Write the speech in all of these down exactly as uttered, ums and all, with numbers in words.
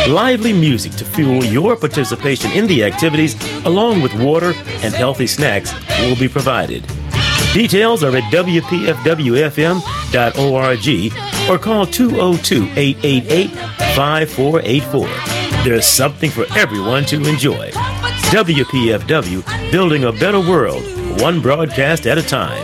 Lively music to fuel your participation in the activities, along with water and healthy snacks, will be provided. Details are at w p f w f m dot org or call two oh two, eight eight eight, five four eight four. There's something for everyone to enjoy. W P F W, building a better world, one broadcast at a time.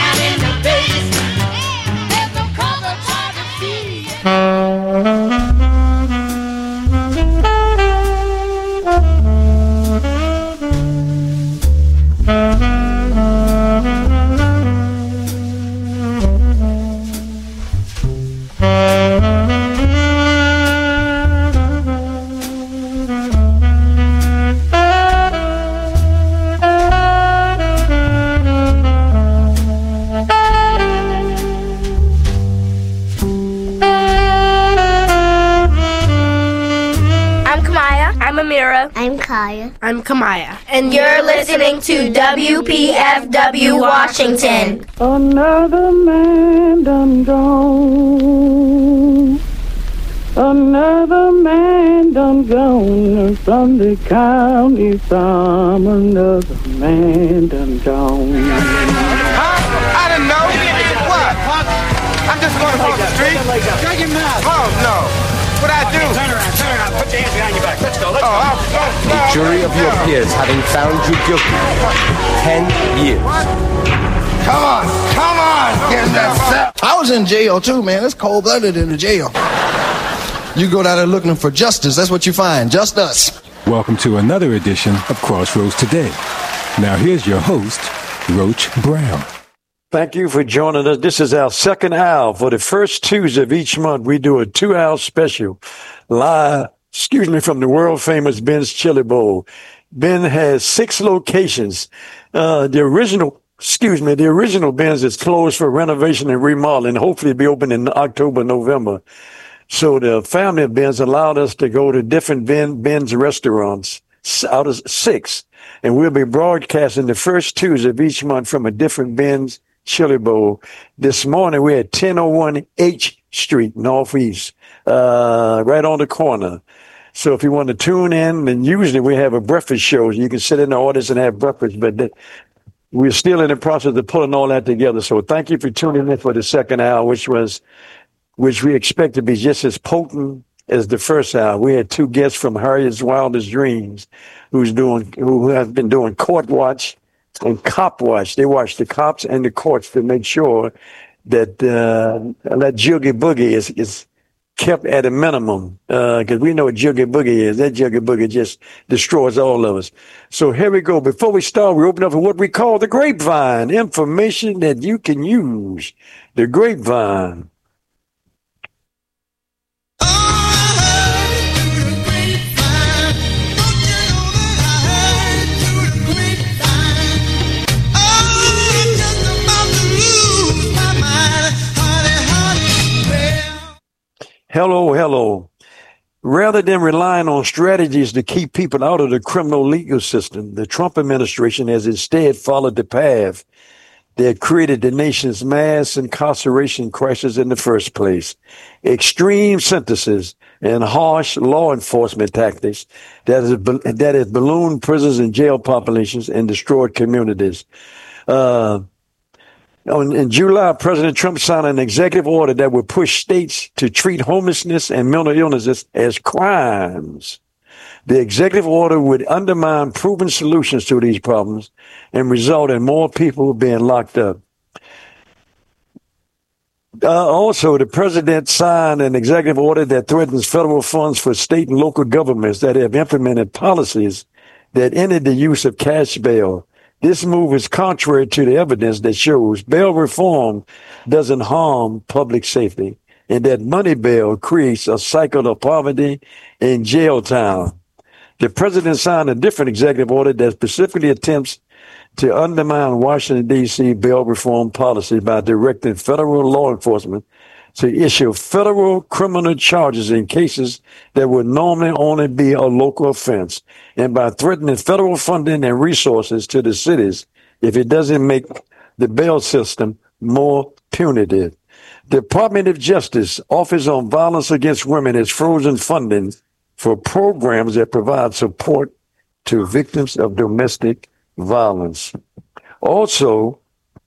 I'm Kaya. I'm Kamaya. And you're listening to W P F W Washington. Another man done gone. Another man done gone from the county farm. Another man done gone. Huh? I didn't know. What? I'm just going across the street. Shut your mouth. Oh, no. What I do? Turn around, turn around. Put your hands behind your back. Let's go, let's go. Oh, the jury of your peers having found you guilty. Ten years. What? Come on, come on. Get that stuff. I was in jail too, man. It's cold-blooded in the jail. You go down there looking for justice. That's what you find. Just us. Welcome to another edition of Crossroads Today. Now here's your host, Roach Brown. Thank you for joining us. This is our second hour. For the first Tuesday of each month, we do a two-hour special live, excuse me, from the world-famous Ben's Chili Bowl. Ben has six locations. Uh, the original, excuse me, the original Ben's is closed for renovation and remodeling. Hopefully it'll be open in October, November. So the family of Ben's allowed us to go to different Ben, Ben's restaurants out of six. And we'll be broadcasting the first Tuesday of each month from a different Ben's Chili Bowl. This morning we're at ten oh one H Street, Northeast, uh, right on the corner. So if you want to tune in, then usually we have a breakfast show. You can sit in the audience and have breakfast, but th- we're still in the process of pulling all that together. So thank you for tuning in for the second hour, which was, which we expect to be just as potent as the first hour. We had two guests from Harriet's Wildest Dreams, who's doing, who have been doing court watch and cop watch. They watch the cops and the courts to make sure that uh, that juggy boogie is, is kept at a minimum. Because uh, we know what juggy boogie is. That juggy boogie just destroys all of us. So here we go. Before we start, we open up for what we call the grapevine. Information that you can use. The grapevine. Hello, hello. Rather than relying on strategies to keep people out of the criminal legal system, the Trump administration has instead followed the path that created the nation's mass incarceration crisis in the first place. Extreme sentences and harsh law enforcement tactics that has, that has ballooned prisons and jail populations and destroyed communities. Uh, In July, President Trump signed an executive order that would push states to treat homelessness and mental illnesses as crimes. The executive order would undermine proven solutions to these problems and result in more people being locked up. Uh, also, the president signed an executive order that threatens federal funds for state and local governments that have implemented policies that ended the use of cash bail. This move is contrary to the evidence that shows bail reform doesn't harm public safety and that money bail creates a cycle of poverty and jail time. The president signed a different executive order that specifically attempts to undermine Washington, D C bail reform policy by directing federal law enforcement to issue federal criminal charges in cases that would normally only be a local offense, and by threatening federal funding and resources to the cities if it doesn't make the bail system more punitive. The Department of Justice Office on Violence Against Women has frozen funding for programs that provide support to victims of domestic violence. Also,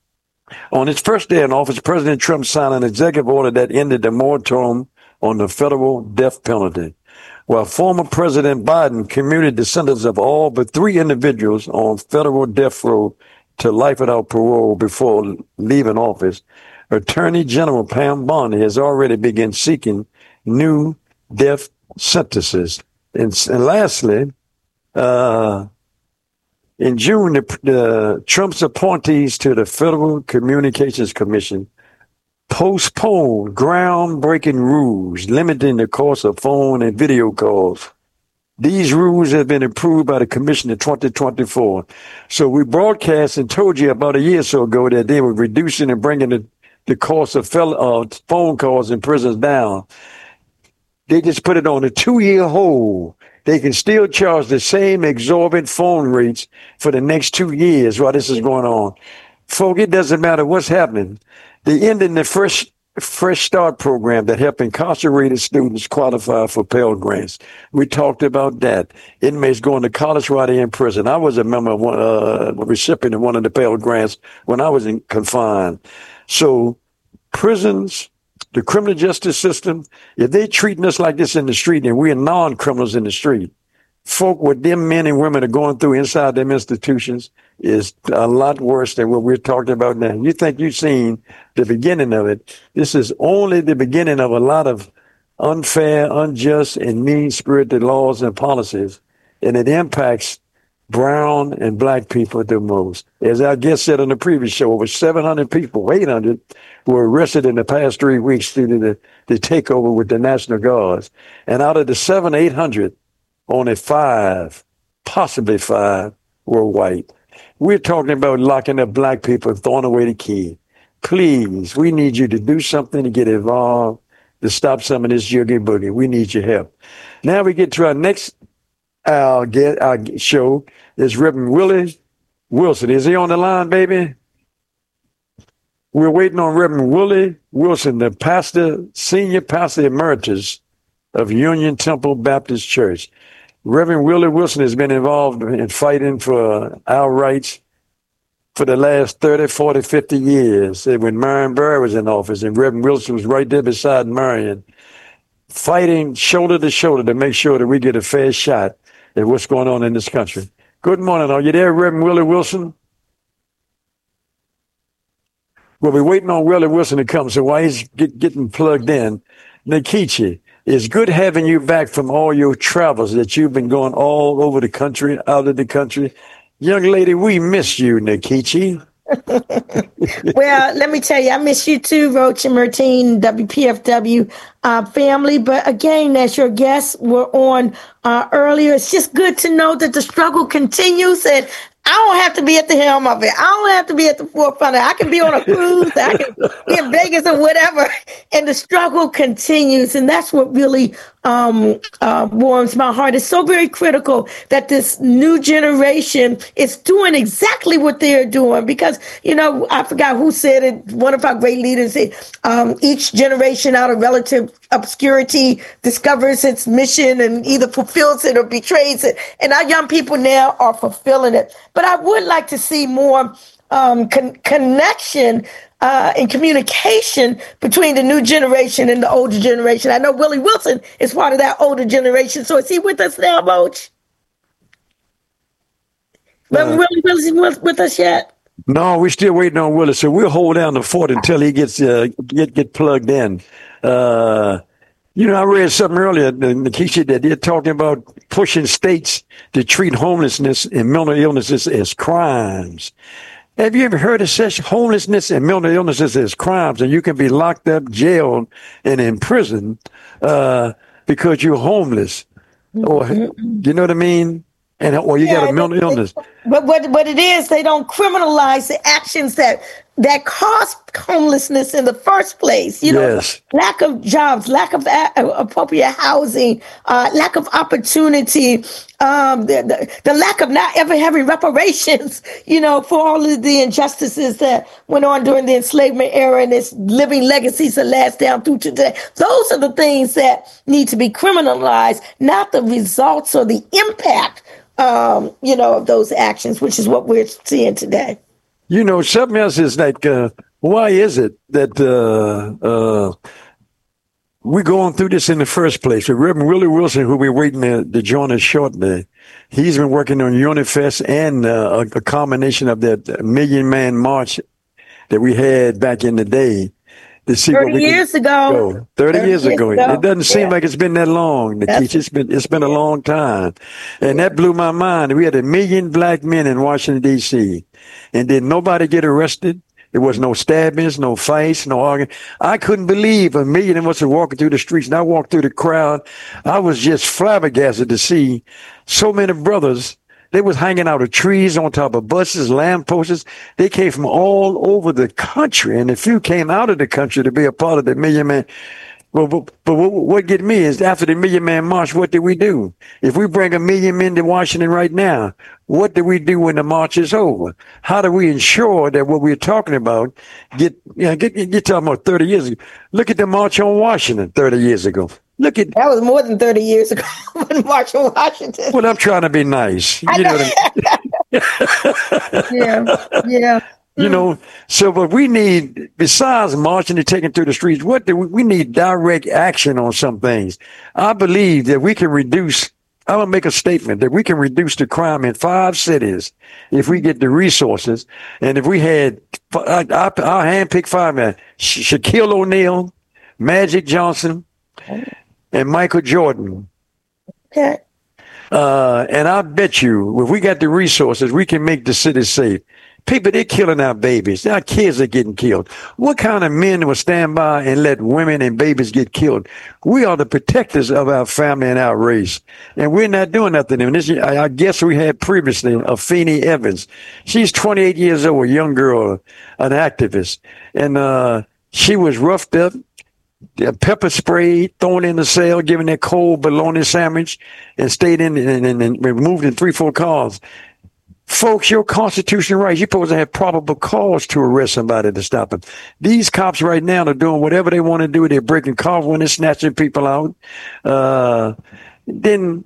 on his first day in office, President Trump signed an executive order that ended the moratorium on the federal death penalty, while former President Biden commuted the sentence of all but three individuals on federal death row to life without parole before leaving office. Attorney General Pam Bondi has already begun seeking new death sentences. And, and lastly, uh, in June, the, the Trump's appointees to the Federal Communications Commission postponed groundbreaking rules limiting the cost of phone and video calls. These rules have been approved by the commission in twenty twenty-four. So we broadcast and told you about a year or so ago that they were reducing and bringing the, the cost of fel- uh, phone calls in prisons down. They just put it on a two-year hold. They can still charge the same exorbitant phone rates for the next two years while this is going on. Folk, it doesn't matter what's happening. They ended the first Fresh Start program that helped incarcerated students qualify for Pell Grants. We talked about that. Inmates going to college while they're in prison. I was a member of one, uh, a recipient of one of the Pell Grants when I was in confined. So prisons, the criminal justice system, if they treating us like this in the street and we're non-criminals in the street, folk, what them men and women are going through inside them institutions is a lot worse than what we're talking about now. You think you've seen the beginning of it. This is only the beginning of a lot of unfair, unjust, and mean-spirited laws and policies, and it impacts brown and black people the most. As our guest said on the previous show, over seven hundred people, eight hundred, were arrested in the past three weeks due to the, the takeover with the National Guards. And out of the seven, eight hundred, only five, possibly five, were white. We're talking about locking up black people and throwing away the key. Please, we need you to do something to get involved, to stop some of this joogie boogie. We need your help. Now we get to our next our get our show is Reverend Willie Wilson. Is he on the line, baby? We're waiting on Reverend Willie Wilson, the pastor, senior pastor emeritus of Union Temple Baptist Church. Reverend Willie Wilson has been involved in fighting for our rights for the last thirty, forty, fifty years. When Marion Barry was in office, and Reverend Wilson was right there beside Marion, fighting shoulder to shoulder to make sure that we get a fair shot at what's going on in this country. Good morning. Are you there, Reverend Willie Wilson? Well, we're waiting on Willie Wilson to come, so while he's get, getting plugged in, Nikichi, it's good having you back from all your travels that you've been going all over the country, out of the country. Young lady, we miss you, Nikichi. Well, let me tell you, I miss you too, Roach and Martine, W P F W uh, family. But again, as your guests were on uh, earlier, it's just good to know that the struggle continues, and I don't have to be at the helm of it. I don't have to be at the forefront of it. I can be on a cruise. I can be in Vegas or whatever. And the struggle continues. And that's what really um, uh, warms my heart. It's so very critical that this new generation is doing exactly what they're doing. Because, you know, I forgot who said it. One of our great leaders said, um, each generation out of relative obscurity discovers its mission and either fulfills it or betrays it. And our young people now are fulfilling it. But I would like to see more um, con- connection uh, and communication between the new generation and the older generation. I know Willie Wilson is part of that older generation. So is he with us now, Roach? Uh, Willie Wilson with, with us yet? No, we're still waiting on Willie. So we'll hold down the fort until he gets uh, get get plugged in. Uh, you know, I read something earlier, Nikisha, that they're talking about pushing states to treat homelessness and mental illnesses as crimes. Have you ever heard of such homelessness and mental illnesses as crimes, and you can be locked up, jailed, and in prison uh, because you're homeless? Or, you know what I mean? And or you yeah, got a mental illness. But what what it is, they don't criminalize the actions that that cause homelessness in the first place. You know, yes. lack of jobs, lack of a- appropriate housing, uh, lack of opportunity, um, the, the the lack of not ever having reparations. You know, for all of the injustices that went on during the enslavement era and its living legacies that last down through today. Those are the things that need to be criminalized, not the results or the impact. Um, you know, of those actions, which is what we're seeing today. You know, something else is like, uh, why is it that uh, uh, we're going through this in the first place? Reverend Willie Wilson, who we're waiting to, to join us shortly, he's been working on Unifest and uh, a, a combination of that Million Man March that we had back in the day. To see thirty what we years can, ago. Oh, thirty, thirty years, years ago. ago. It doesn't seem yeah. like it's been that long, Nikisha. It's been, it's been a long time. And that blew my mind. We had a million black men in Washington, D C, and did nobody get arrested? There was no stabbings, no fights, no arguing. I couldn't believe a million of us were walking through the streets, and I walked through the crowd. I was just flabbergasted to see so many brothers. They was hanging out of trees on top of buses, lampposts. They came from all over the country, and a few came out of the country to be a part of the Million Man. But, but, but what, what get me is after the Million Man March, what did we do? If we bring a million men to Washington right now, what do we do when the march is over? How do we ensure that what we're talking about get, you know, get, you're talking about thirty years ago. Look at the March on Washington thirty years ago. Look at that was more than thirty years ago when March on Washington. Well, I'm trying to be nice. You know, know what I mean? yeah, yeah. You know, so but we need, besides marching and taking through the streets, what do we, we need direct action on some things. I believe that we can reduce, I'm going to make a statement that we can reduce the crime in five cities if we get the resources. And if we had, our, our handpicked firemen, Sha- Shaquille O'Neal, Magic Johnson, and Michael Jordan. Okay. Uh, and I bet you, if we got the resources, we can make the city safe. People, they're killing our babies. Our kids are getting killed. What kind of men will stand by and let women and babies get killed? We are the protectors of our family and our race. And we're not doing nothing. And this, I, I guess we had previously Afeni Evans. She's twenty-eight years old, a young girl, an activist. And uh, she was roughed up, pepper sprayed, thrown in the cell, given that cold bologna sandwich, and stayed in and, and, and moved in three, four cars. Folks, your constitutional rights, you're supposed to have probable cause to arrest somebody to stop them. These cops right now are doing whatever they want to do. They're breaking cars when they're snatching people out. Uh, then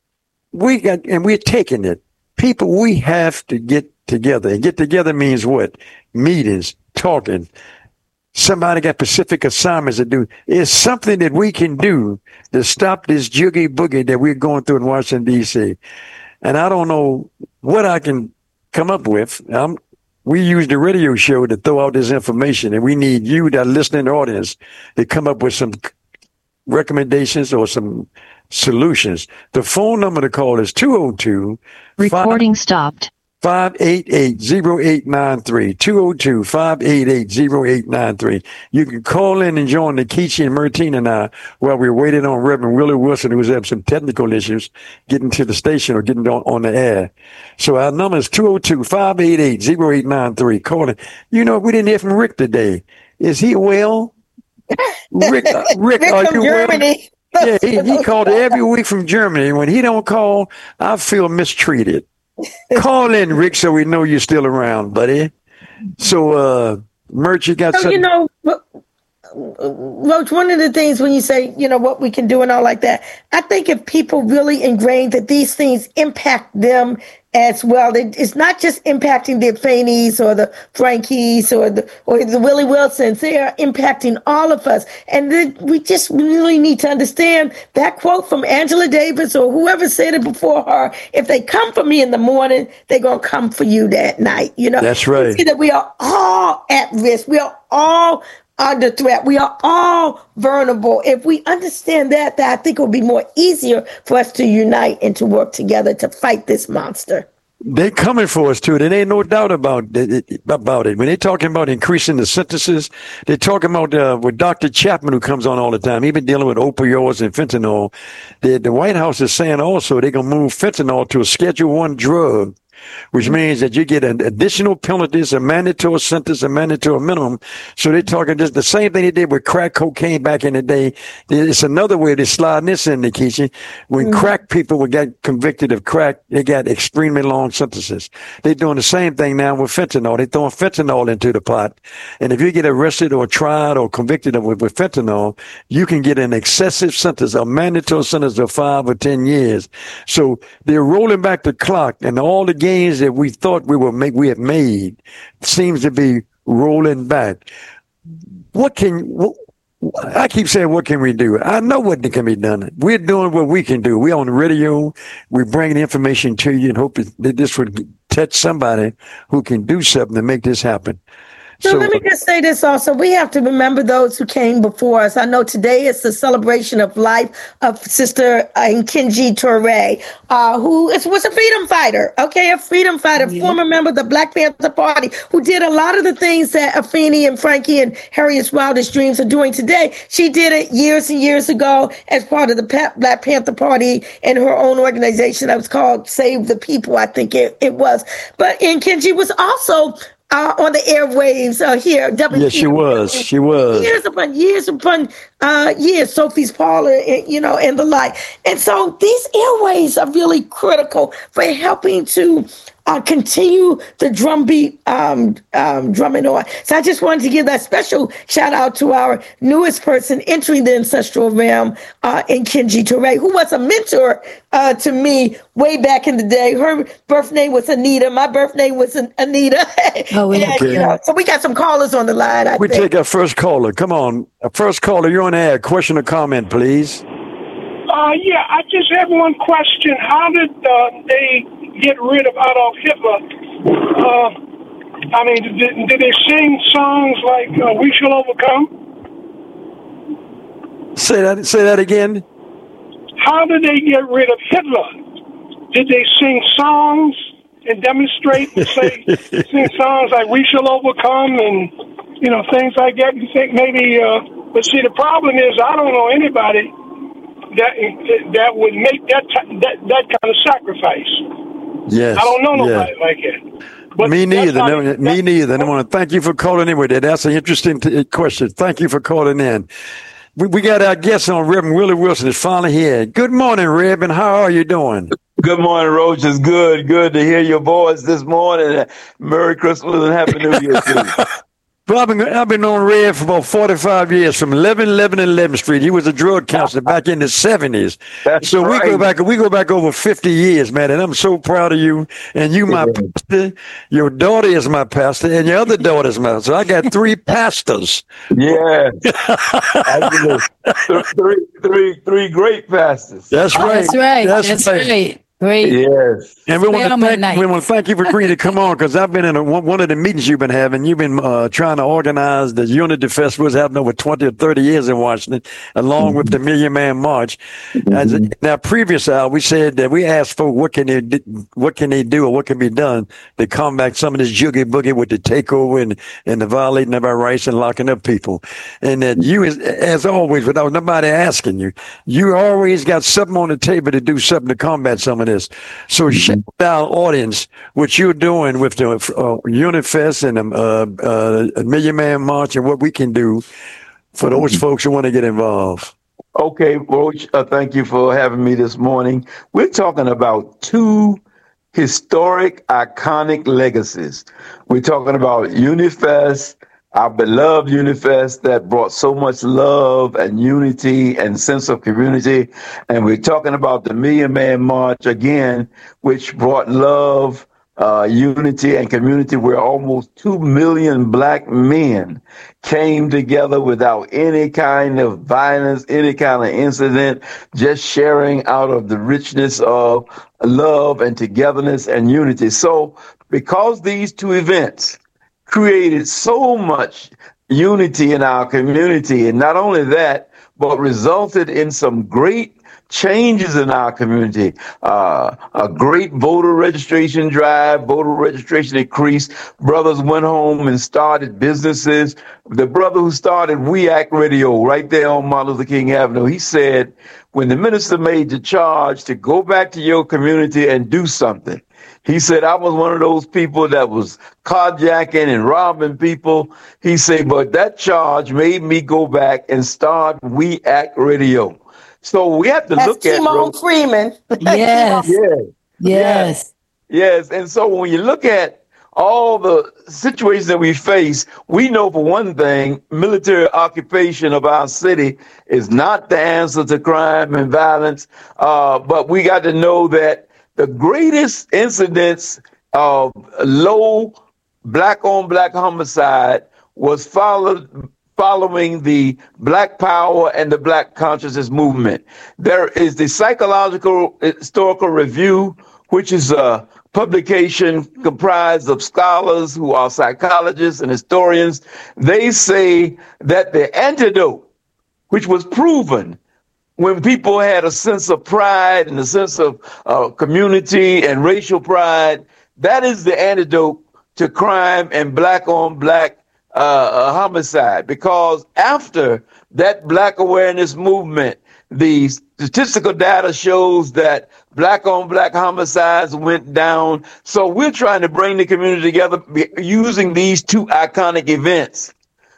we got, and we're taking it. People, we have to get together. And get together means what? Meetings, talking. Somebody got specific assignments to do. It's something that we can do to stop this joogie boogie that we're going through in Washington, D C. And I don't know what I can come up with. Um, we use the radio show to throw out this information, and we need you, the listening audience, to come up with some recommendations or some solutions. The phone number to call is two oh two Recording stopped. five eight eight, zero eight nine three, two oh two, five eight eight, zero eight nine three. You can call in and join Nikisha and Mertine and I while we're waiting on Reverend Willie Wilson, who's having some technical issues getting to the station or getting on, on the air. So our number is two oh two, five eight eight, zero eight nine three. Call in. You know, we didn't hear from Rick today. Is he well? Rick, uh, Rick, Rick are from you Germany. well? Yeah, he, he called every week from Germany. When he don't call, I feel mistreated. Call in, Rick, so we know you're still around, buddy. So, uh, Merch, you got so, something? You know, Roach, one of the things when you say, you know, what we can do and all like that, I think if people really ingrain that these things impact them as well, it's not just impacting the Afenis or the Frankies or the or the Willie Wilsons. They are impacting all of us. And then we just really need to understand that quote from Angela Davis or whoever said it before her. If they come for me in the morning, they're going to come for you that night. You know, that's right. We see that we are all at risk. We are all under threat. We are all vulnerable. If we understand that, that I think it will be more easier for us to unite and to work together to fight this monster. They're coming for us too. There ain't no doubt about it. About it. When they're talking about increasing the sentences, they're talking about uh, with Doctor Chapman, who comes on all the time. He's been dealing with opioids and fentanyl. The, the White House is saying also they're gonna move fentanyl to a Schedule One drug which means that you get an additional penalties, a mandatory sentence, a mandatory minimum. So they're talking just the same thing they did with crack cocaine back in the day. It's another way they're sliding this in, Nikisha. When mm-hmm. crack people would get convicted of crack, they got extremely long sentences. They're doing the same thing now with fentanyl. They're throwing fentanyl into the pot. And if you get arrested or tried or convicted of with, with fentanyl, you can get an excessive sentence, a mandatory sentence of five or ten years. So they're rolling back the clock, and all the gains that we thought we were make we had made seems to be rolling back. What can what, I keep saying, what can we do? I know what can be done. We're doing what we can do. We're on the radio. We're bringing information to you and hope that this would touch somebody who can do something to make this happen. So, So let me just say this also. We have to remember those who came before us. I know today is the celebration of life of Sister uh, Nkechi Toure, uh, who is, was a freedom fighter, okay, a freedom fighter, yeah. former member of the Black Panther Party, who did a lot of the things that Afeni and Frankie and Harriet's wildest dreams are doing today. She did it years and years ago as part of the pa- Black Panther Party and her own organization that was called Save the People, I think it, it was. But Nkechi was also Uh, on the airwaves uh, here. W P. Yes, she was. She was. Years upon years upon uh, years, Sophie's Parlor, you know, and the like. And so these airwaves are really critical for helping to uh, continue the drumbeat um, um, drumming on. So I just wanted to give that special shout out to our newest person entering the ancestral realm, uh, Nkechi Toure, who was a mentor uh, to me way back in the day. Her birth name was Anita. My birth name was Anita. Oh, and, okay. you know, so we got some callers on the line. I We think. take our first caller. Come on. Our first caller, you're on air. Question or comment, please. Uh, yeah, I just have one question. How did uh, they get rid of Adolf Hitler? Uh, I mean, did, did they sing songs like uh, "We Shall Overcome"? Say that. Say that again. How did they get rid of Hitler? Did they sing songs and demonstrate and say sing songs like "We Shall Overcome" and you know things like that? You think maybe? Uh, but see, the problem is I don't know anybody that that would make that t- that that kind of sacrifice. Yes. I don't know nobody yeah. like it. But me neither. not, No, me neither. And I want to thank you for calling in with that. That's an interesting t- question. Thank you for calling in. We, we got our guest on, Reverend Willie Wilson, is finally here. Good morning, Reverend. How are you doing? Good morning, Roach. It's good. Good to hear your voice this morning. Merry Christmas and Happy New Year to you. Well, I've been, I've been on Red for about forty-five years, from eleven eleven and eleventh Street. He was a drug counselor back in the seventies. That's so right. we go back, we go back over fifty years, man. And I'm so proud of you. And you, my yeah. pastor, your daughter is my pastor, and your other daughter is my. So I got three pastors. Yeah, three, three, three great pastors. That's right. That's right. That's, That's right. right. Great. Yes. And we want, to thank, we want to thank you for agreeing to come on, because I've been in a, one of the meetings you've been having. You've been uh, trying to organize the Unity Festival. It's happened over twenty or thirty years in Washington, along mm-hmm. with the Million Man March. Mm-hmm. As, in our previous hour, we said that we asked folks what can they do, what can they do or what can be done to combat some of this joogie boogie with the takeover and, and the violating of our rights and locking up people. And that you, as, as always, without nobody asking you, you always got something on the table to do something to combat some of this. So share with our audience what you're doing with the uh, Unifest and the uh, uh, Million Man March and what we can do for those folks who want to get involved. Okay, Roach, uh, thank you for having me this morning. We're talking about two historic, iconic legacies. We're talking about Unifest, our beloved Unifest that brought so much love and unity and sense of community. And we're talking about the Million Man March again, which brought love, uh, unity and community, where almost two million black men came together without any kind of violence, any kind of incident, just sharing out of the richness of love and togetherness and unity. So because these two events created so much unity in our community, and not only that, but resulted in some great changes in our community. Uh, a great voter registration drive, voter registration increased. Brothers went home and started businesses. The brother who started We Act Radio right there on Martin Luther King Avenue, he said, when the minister made the charge to go back to your community and do something, he said, I was one of those people that was carjacking and robbing people. He said, but that charge made me go back and start We Act Radio. So we have to That's look at Timon Freeman. Yes. Yes. Yes. Yes. And so when you look at all the situations that we face, we know for one thing, military occupation of our city is not the answer to crime and violence. Uh, but we got to know that the greatest incidents of low black on black homicide was followed following the Black Power and the Black Consciousness movement. There is the Psychological Historical Review, which is a publication comprised of scholars who are psychologists and historians. They say that the antidote, which was proven when people had a sense of pride and a sense of uh, community and racial pride, that is the antidote to crime and black on black uh, homicide. Because after that black awareness movement, the statistical data shows that black on black homicides went down. So we're trying to bring the community together using these two iconic events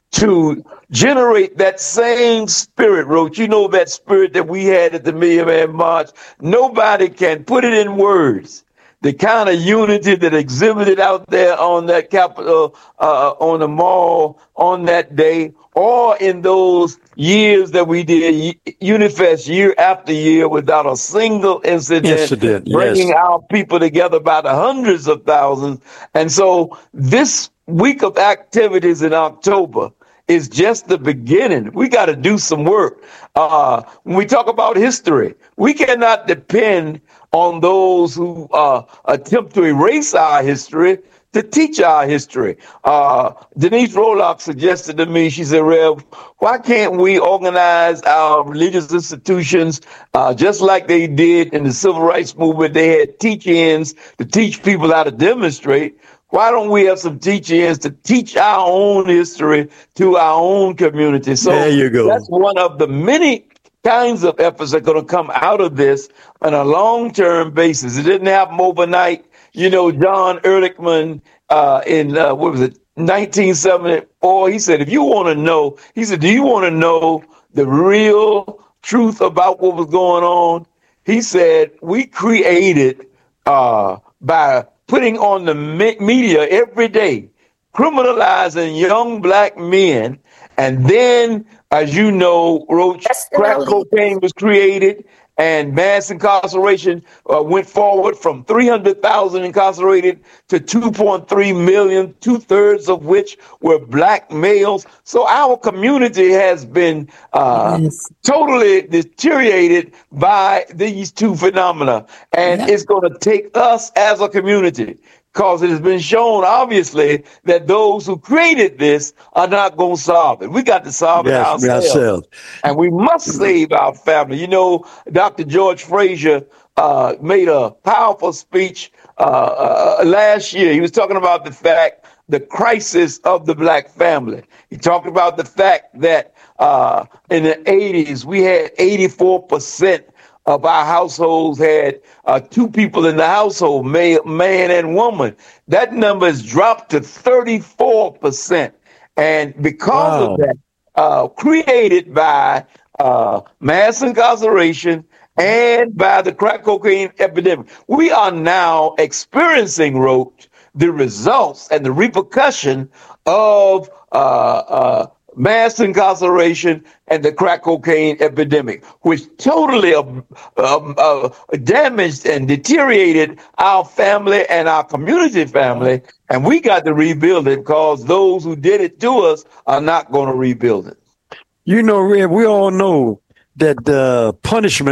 to generate that same spirit, Roach. You know, that spirit that we had at the Million Man March. Nobody can put it in words. The kind of unity that exhibited out there on that Capitol, uh, on the mall on that day, or in those years that we did Unifest year after year without a single incident, incident bringing yes. our people together by the hundreds of thousands. And so this week of activities in October is just the beginning. We got to do some work. Uh, when we talk about history, we cannot depend on those who uh, attempt to erase our history to teach our history. Uh, Denise Roloff suggested to me, she said, Rev, why can't we organize our religious institutions uh, just like they did in the civil rights movement? They had teach-ins to teach people how to demonstrate. Why don't we have some teach-ins to teach our own history to our own community? So there you go. That's one of the many kinds of efforts that are going to come out of this on a long-term basis. It didn't happen overnight. You know, John Ehrlichman uh, in, uh, what was it, nineteen seventy-four, he said, if you want to know, he said, do you want to know the real truth about what was going on? He said, we created uh, by putting on the me- media every day, criminalizing young black men. And then, as you know, Roach, crack cocaine was created and mass incarceration uh, went forward from three hundred thousand incarcerated to two point three million, two thirds of which were black males. So our community has been uh, yes. totally deteriorated by these two phenomena. And yeah. it's going to take us as a community, because it has been shown, obviously, that those who created this are not going to solve it. We got to solve yes, it ourselves. ourselves. And we must save our family. You know, Doctor George Frazier uh, made a powerful speech uh, uh, last year. He was talking about the fact, the crisis of the black family. He talked about the fact that uh, in the eighties, we had eighty-four percent of our households had uh, two people in the household, man, man and woman. That number has dropped to thirty-four percent. And because wow. of that, uh, created by uh, mass incarceration and by the crack cocaine epidemic, we are now experiencing, Roach, the results and the repercussion of uh, uh, mass incarceration and the crack cocaine epidemic, which totally uh, uh, uh, damaged and deteriorated our family and our community family. And we got to rebuild it, because those who did it to us are not going to rebuild it. You know, Rev, we all know that the punishment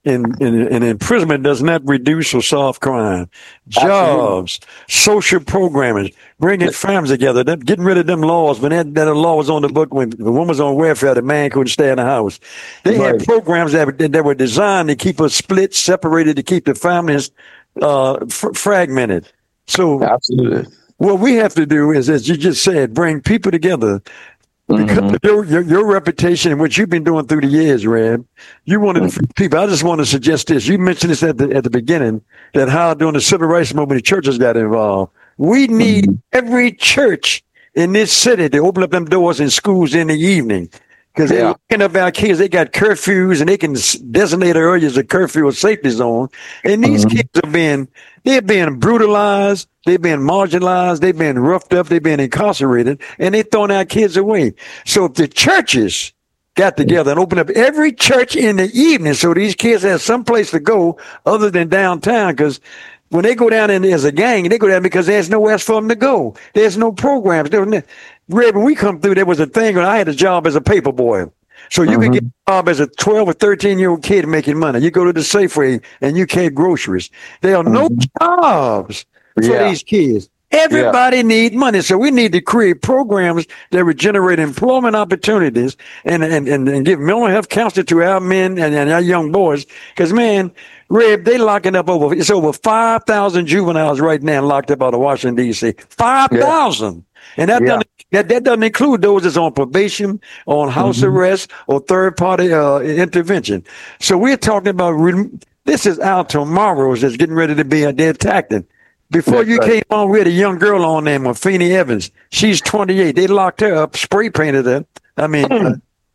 And, and, and imprisonment does not reduce or solve crime. Jobs, Absolutely. Social programming, bringing families together, them, getting rid of them laws. When that, that law was on the book, when the woman was on welfare, the man couldn't stay in the house. They right. had programs that, that were designed to keep us split, separated, to keep the families uh, f- fragmented. So, Absolutely. What we have to do is, as you just said, bring people together. Because mm-hmm. your, your your reputation and what you've been doing through the years, Reb, you wanted mm-hmm. people. I just want to suggest this. You mentioned this at the at the beginning, that how during the civil rights movement the churches got involved. We need mm-hmm. every church in this city to open up them doors in schools in the evening, because yeah. they're looking up our kids. They got curfews and they can designate areas of curfew or safety zone, and these mm-hmm. kids are being they're being brutalized. They've been marginalized. They've been roughed up. They've been incarcerated, and they're throwing our kids away. So if the churches got together and opened up every church in the evening so these kids have some place to go other than downtown, because when they go down in as a gang, they go down because there's nowhere else for them to go. There's no programs. There was, Red, when we come through, there was a thing when I had a job as a paper boy. So you mm-hmm. can get a job as a twelve or thirteen year old kid making money. You go to the Safeway and you carry groceries. There are mm-hmm. no jobs for yeah. these kids. Everybody yeah. need money. So we need to create programs that would generate employment opportunities and, and, and, and give mental health counseling to our men and, and our young boys. Because, man, Reb, they locking up over, it's over five thousand juveniles right now locked up out of Washington, D C five thousand. Yeah. And that, yeah. doesn't, that, that doesn't include those that's on probation, on house mm-hmm. arrest, or third-party uh, intervention. So we're talking about, re- this is our tomorrows that's getting ready to be a dead tactic. Before That's you right. came on, we had a young girl on named Feeney Evans. She's twenty-eight. They locked her up, spray painted her. I mean, uh,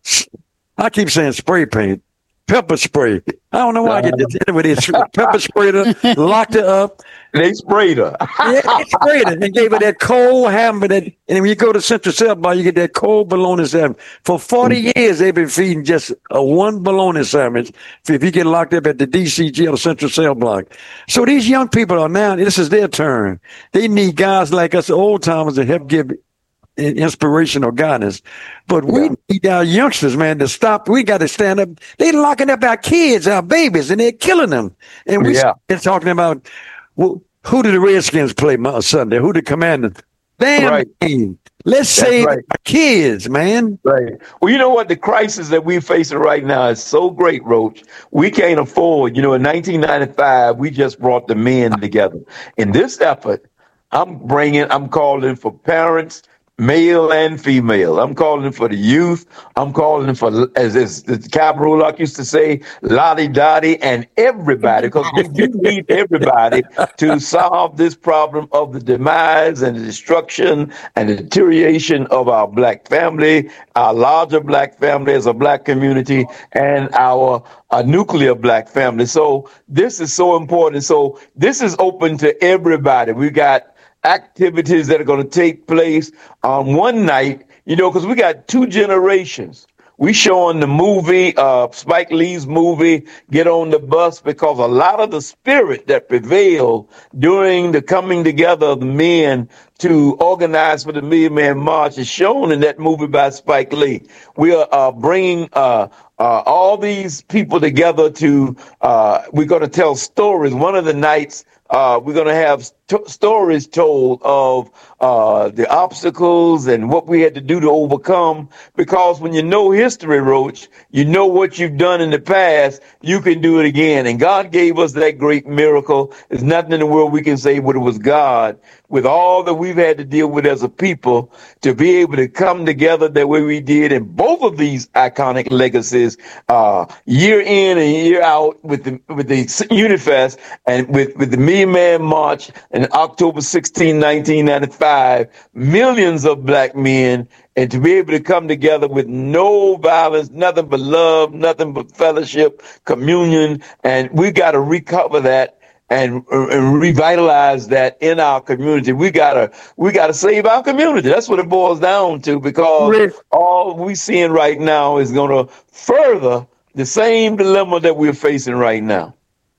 I keep saying spray paint, pepper spray. I don't know why uh-huh. I get this. Anyway, they pepper sprayed her, locked her up. They sprayed her. Yeah, they sprayed her and gave her that cold hammer. That, and when you go to Central Cell Bar, you get that cold bologna sandwich. For forty years, they've been feeding just a one bologna sandwich if you get locked up at the D C jail, Central Cell Block. So these young people are now, this is their turn. They need guys like us, old timers, to help give inspiration or guidance. But we yeah. need our youngsters, man, to stop. We got to stand up. They're locking up our kids, our babies, and they're killing them. And we're yeah. talking about, well, who did the Redskins play Sunday? Who the Commanders? Damn right. team. Let's That's save right. our kids, man. Right. Well, you know what? The crisis that we're facing right now is so great, Roach. We can't afford, you know, in nineteen ninety-five, we just brought the men together. In this effort, I'm bringing, I'm calling for parents, male and female. I'm calling for the youth. I'm calling for, as, as the Capital Lock used to say, Lottie Dottie and everybody, because we do need everybody to solve this problem of the demise and the destruction and the deterioration of our black family, our larger black family as a black community, and our a nuclear black family. So this is so important. So this is open to everybody. We got activities that are going to take place on one night, you know, because we got two generations. We showing the movie, uh, Spike Lee's movie, Get on the Bus, because a lot of the spirit that prevailed during the coming together of the men to organize for the Million Man March is shown in that movie by Spike Lee. We are uh, bringing uh, uh, all these people together to, uh, we're going to tell stories. One of the nights, Uh, we're going to have st- stories told of uh, the obstacles and what we had to do to overcome. Because when you know history, Roach, you know what you've done in the past, you can do it again. And God gave us that great miracle. There's nothing in the world we can say, but it was God. With all that we've had to deal with as a people, to be able to come together the way we did in both of these iconic legacies, uh, year in and year out with the with the Unifest and with, with the Million Man March in October sixteenth, nineteen ninety-five, millions of black men, and to be able to come together with no violence, nothing but love, nothing but fellowship, communion, and we got to recover that. And, and revitalize that in our community. We gotta, we gotta save our community. That's what it boils down to, because Rick, all we seeing right now is gonna further the same dilemma that we're facing right now.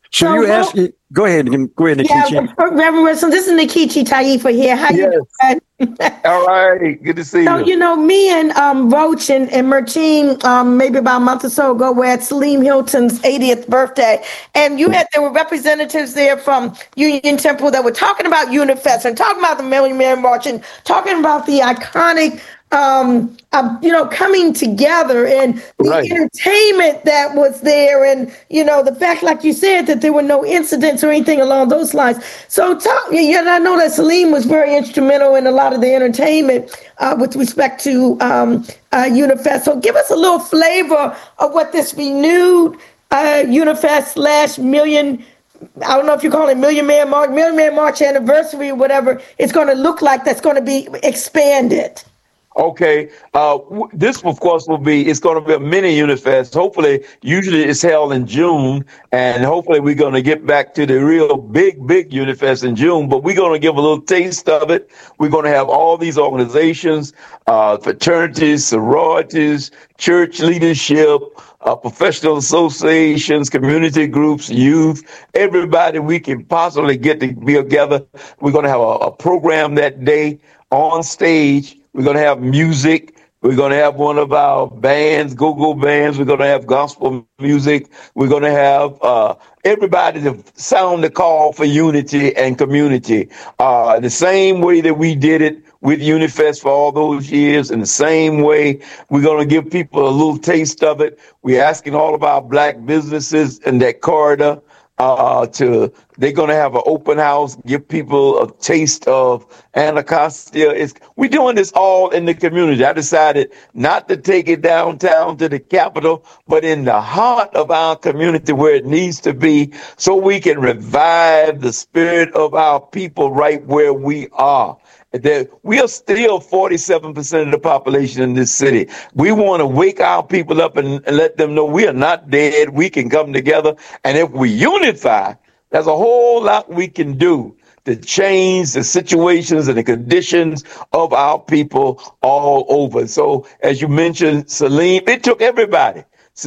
So, So, you well- ask me, go ahead, go ahead, Yeah, Nikichi. Reverend Wilson, this is Nikichi Taifa here. How you doing? All right, good to see So, you. you know, me and um, Roach and, and Mertine, um, maybe about a month or so ago, were at Salim Hilton's eightieth birthday. And you had, there were representatives there from Union Temple that were talking about Unifest and talking about the Million Man March and talking about the iconic, um, uh, you know, coming together and the Right. entertainment that was there. And, you know, the fact, like you said, that there were no incidents or anything along those lines. So, talk, yeah, and I know that Salim was very instrumental in a lot of the entertainment uh, with respect to um, uh, Unifest. So give us a little flavor of what this renewed uh, Unifest slash million, I don't know if you call it Million Man March, Million Man March anniversary or whatever it's going to look like that's going to be expanded. Okay. Uh, w- this, of course, will be, it's going to be a mini Unifest. Hopefully, usually it's held in June, and hopefully we're going to get back to the real big, big Unifest in June, but we're going to give a little taste of it. We're going to have all these organizations, uh, fraternities, sororities, church leadership, uh, professional associations, community groups, youth, everybody we can possibly get to be together. We're going to have a, a program that day on stage. We're going to have music. We're going to have one of our bands, go-go bands. We're going to have gospel music. We're going to have uh, everybody to sound the call for unity and community. Uh, the same way that we did it with Unifest for all those years, in the same way, we're going to give people a little taste of it. We're asking all of our black businesses in that corridor uh, to, they're going to have an open house, give people a taste of Anacostia. It's, we're doing this all in the community. I decided not to take it downtown to the Capitol, but in the heart of our community where it needs to be, so we can revive the spirit of our people right where we are. That we are still forty-seven percent of the population in this city. We want to wake our people up and, and let them know we are not dead. We can come together. And if we unify, there's a whole lot we can do to change the situations and the conditions of our people all over. So as you mentioned, Salim, it took everybody.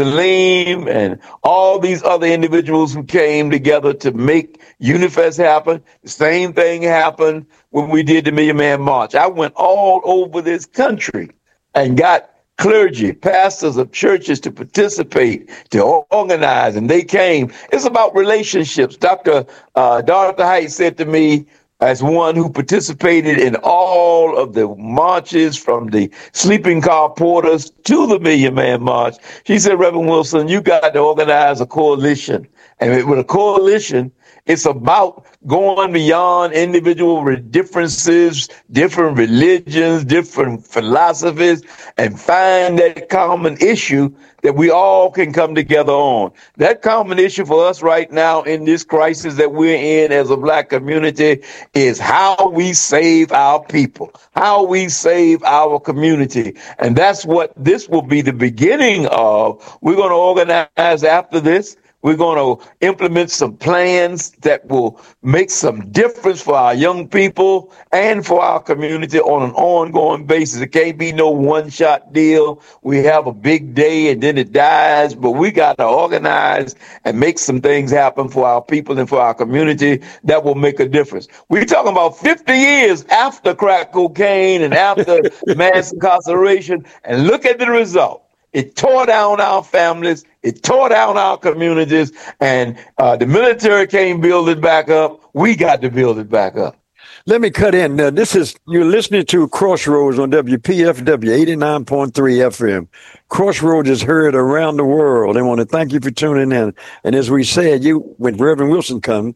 Salim and all these other individuals who came together to make Unifest happen. The same thing happened when we did the Million Man March. I went all over this country and got clergy, pastors of churches to participate, to organize, and they came. It's about relationships. Doctor Uh, Doctor Height said to me, as one who participated in all of the marches from the sleeping car porters to the Million Man March, she said, Reverend Wilson, you got to organize a coalition. And with a coalition, it's about going beyond individual differences, different religions, different philosophies, and find that common issue that we all can come together on. That common issue for us right now in this crisis that we're in as a black community is how we save our people, how we save our community. And that's what this will be the beginning of. We're going to organize after this. We're going to implement some plans that will make some difference for our young people and for our community on an ongoing basis. It can't be no one-shot deal. We have a big day and then it dies, but we got to organize and make some things happen for our people and for our community that will make a difference. We're talking about fifty years after crack cocaine and after mass incarceration, and look at the result. It tore down our families. It tore down our communities, and uh, the military can't build it back up. We got to build it back up. Let me cut in. Uh, this is, you're listening to Crossroads on W P F W eighty-nine point three F M. Crossroads is heard around the world. I want to thank you for tuning in. And as we said, you, when Reverend Wilson come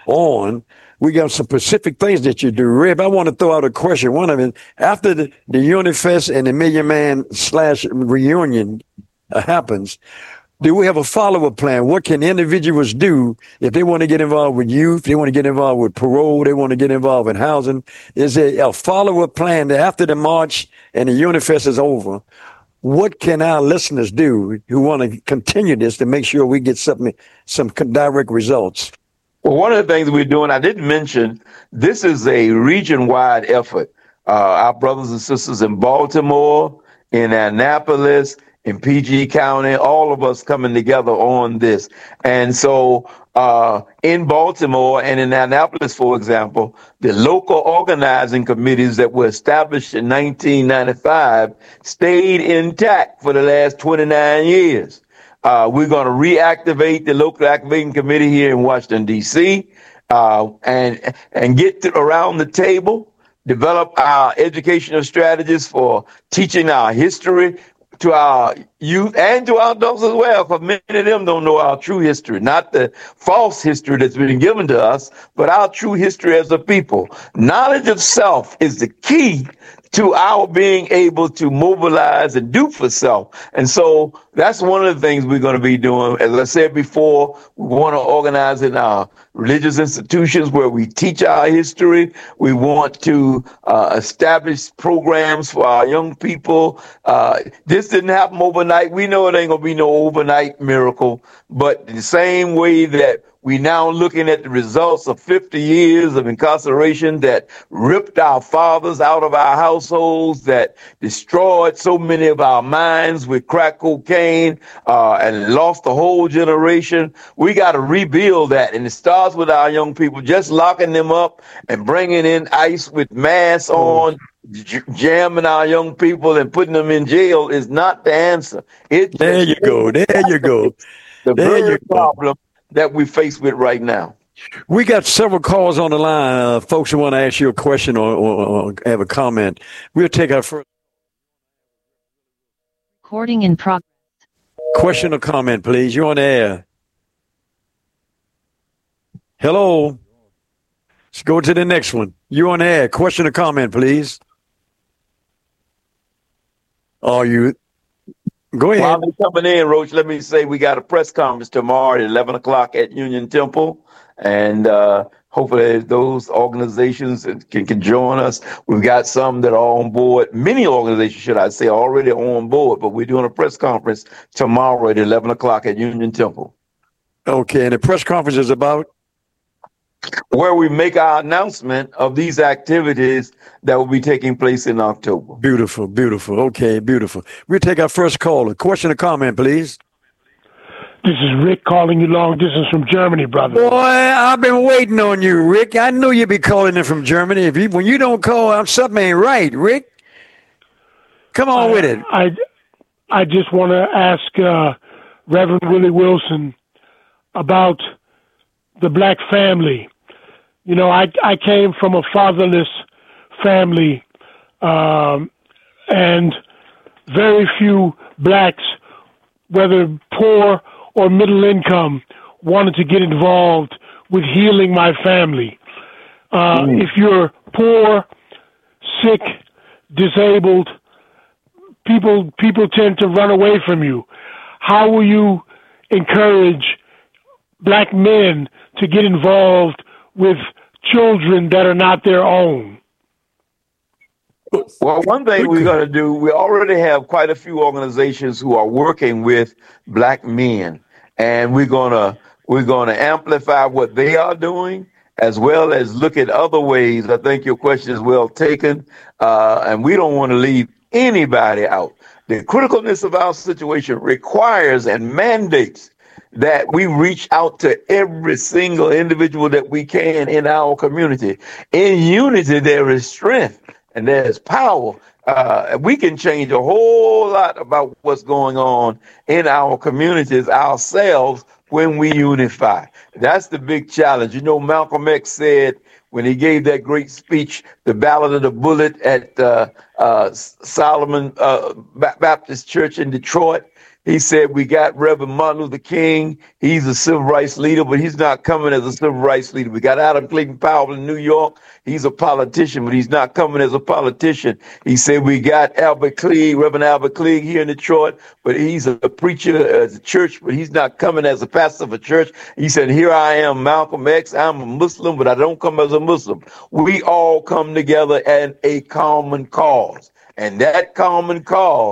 on, we got some specific things that you do. Reb, I want to throw out a question. One of them, after the, the Unifest and the Million Man slash reunion uh, happens, do we have a follow-up plan? What can individuals do if they want to get involved with youth, they want to get involved with parole, they want to get involved in housing? Is there a follow-up plan that after the march and the Unifest is over, what can our listeners do who want to continue this to make sure we get something, some direct results? Well, one of the things we're doing, I didn't mention, this is a region-wide effort. Uh, our brothers and sisters in Baltimore, in Annapolis, in P G County, all of us coming together on this. And so uh, in Baltimore and in Annapolis, for example, the local organizing committees that were established in nineteen ninety-five stayed intact for the last twenty-nine years. Uh, we're going to reactivate the local activating committee here in Washington, D C, uh, and, and get to, around the table, develop our educational strategies for teaching our history to our youth and to our adults as well, because many of them don't know our true history, not the false history that's been given to us, but our true history as a people. Knowledge of self is the key to our being able to mobilize and do for self. And so that's one of the things we're going to be doing. As I said before, we want to organize in our religious institutions where we teach our history. We want to uh, establish programs for our young people. Uh, this didn't happen overnight. We know it ain't going to be no overnight miracle, but the same way that we now looking at the results of fifty years of incarceration that ripped our fathers out of our households, that destroyed so many of our minds with crack cocaine, uh, and lost the whole generation. We got to rebuild that. And it starts with our young people, just locking them up and bringing in ICE with masks on, j- jamming our young people and putting them in jail is not the answer. It there you go. There you go. The there very you problem that we face with right now. We got several calls on the line. Uh, folks who want to ask you a question or, or, or have a comment. We'll take our first recording in progress. Question or comment, please. You're on the air. Hello. Let's go to the next one. You're on the air. Question or comment, please. Are you? Go ahead. While they're coming in, Roach, let me say we got a press conference tomorrow at eleven o'clock at Union Temple. And uh, hopefully those organizations can, can join us. We've got some that are on board. Many organizations, should I say, are already on board. But we're doing a press conference tomorrow at eleven o'clock at Union Temple. Okay. And the press conference is about? Where we make our announcement of these activities that will be taking place in October. Beautiful, beautiful. Okay, beautiful. We'll take our first caller. Question or comment, please. This is Rick calling you long distance from Germany, brother. Boy, I've been waiting on you, Rick. I knew you'd be calling in from Germany. If you, when you don't call, something ain't right, Rick. Come on I, with it. I, I just want to ask uh, Reverend Willie Wilson about the black family. You know, I I came from a fatherless family, um, and very few blacks, whether poor or middle income, wanted to get involved with healing my family. Uh, mm. If you're poor, sick, disabled, people people tend to run away from you. How will you encourage black men to get involved with children that are not their own? Well, one thing we're going to do, we already have quite a few organizations who are working with black men, and we're going to we're going to amplify what they are doing, as well as look at other ways. I think your question is well taken, uh, and we don't want to leave anybody out. The criticalness of our situation requires and mandates that we reach out to every single individual that we can in our community. In unity, there is strength and there's power. Uh, we can change a whole lot about what's going on in our communities ourselves when we unify. That's the big challenge. You know, Malcolm X said when he gave that great speech, the Ballad of the Bullet at uh, uh, Solomon uh, Baptist Church in Detroit, he said, we got Reverend Martin Luther King. He's a civil rights leader, but he's not coming as a civil rights leader. We got Adam Clayton Powell in New York. He's a politician, but he's not coming as a politician. He said, we got Albert Cleage, Reverend Albert Cleage here in Detroit, but he's a preacher as a church, but he's not coming as a pastor of a church. He said, here I am, Malcolm X. I'm a Muslim, but I don't come as a Muslim. We all come together at a common cause. And that common cause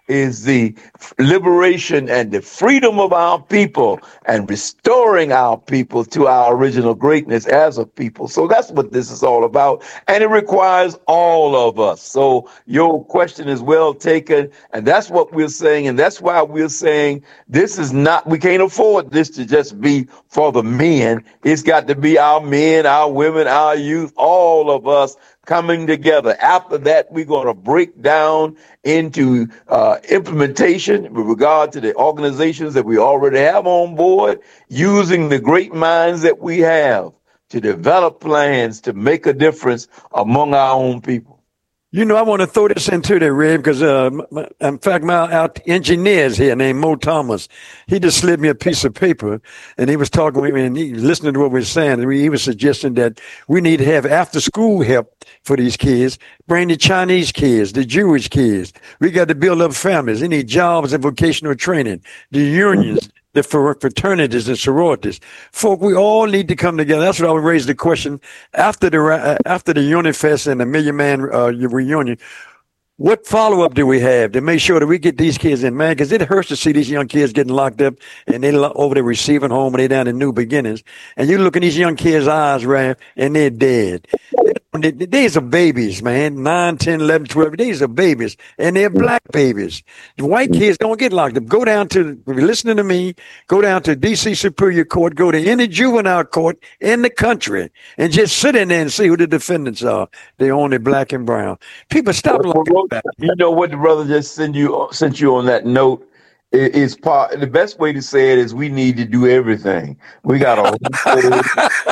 is the liberation and the freedom of our people and restoring our people to our original greatness as a people. So that's what this is all about. And it requires all of us. So your question is well taken. And that's what we're saying. And that's why we're saying this is not, we can't afford this to just be for the men. It's got to be our men, our women, our youth, all of us coming together. After that, we're going to break down into uh, implementation with regard to the organizations that we already have on board, using the great minds that we have to develop plans to make a difference among our own people. You know, I want to throw this into the Red, because, uh, my, in fact, my our engineer is here named Mo Thomas. He just slid me a piece of paper, and he was talking with me, and he was listening to what we were saying. And he was suggesting that we need to have after-school help for these kids, bring the Chinese kids, the Jewish kids. We got to build up families. They need jobs and vocational training, the unions, the fraternities and sororities. Folk, we all need to come together. That's what I would raise the question after the uh, after the Unifest and the Million Man uh, reunion. What follow-up do we have to make sure that we get these kids in, man? Because it hurts to see these young kids getting locked up and they over there receiving home and they down in New Beginnings. And you look in these young kids' eyes, right, and they're dead. These are babies, man. nine, ten, eleven, twelve. These are babies. And they're black babies. The white kids don't get locked up. Go down to, if you're listening to me, go down to D C Superior Court, go to any juvenile court in the country, and just sit in there and see who the defendants are. They're only black and brown. People stop locking up. You know what the brother just sent you sent you on that note is, is part. The best way to say it is we need to do everything. We got a we got,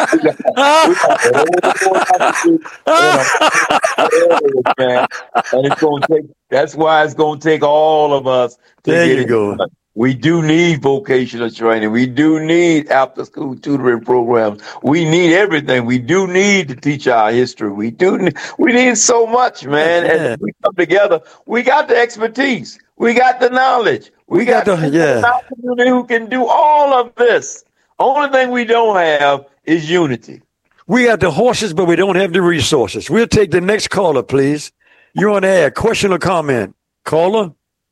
we got man, and it's going to take. That's why it's going to take all of us to there get you it go. done. We do need vocational training. We do need after-school tutoring programs. We need everything. We do need to teach our history. We do. We need so much, man. Yeah. And if we come together, we got the expertise. We got the knowledge. We, We got, got the- the yeah. community who can do all of this. Only thing we don't have is unity. We got the horses, but we don't have the resources. We'll take the next caller, please. You're on the air. Question or comment? Caller?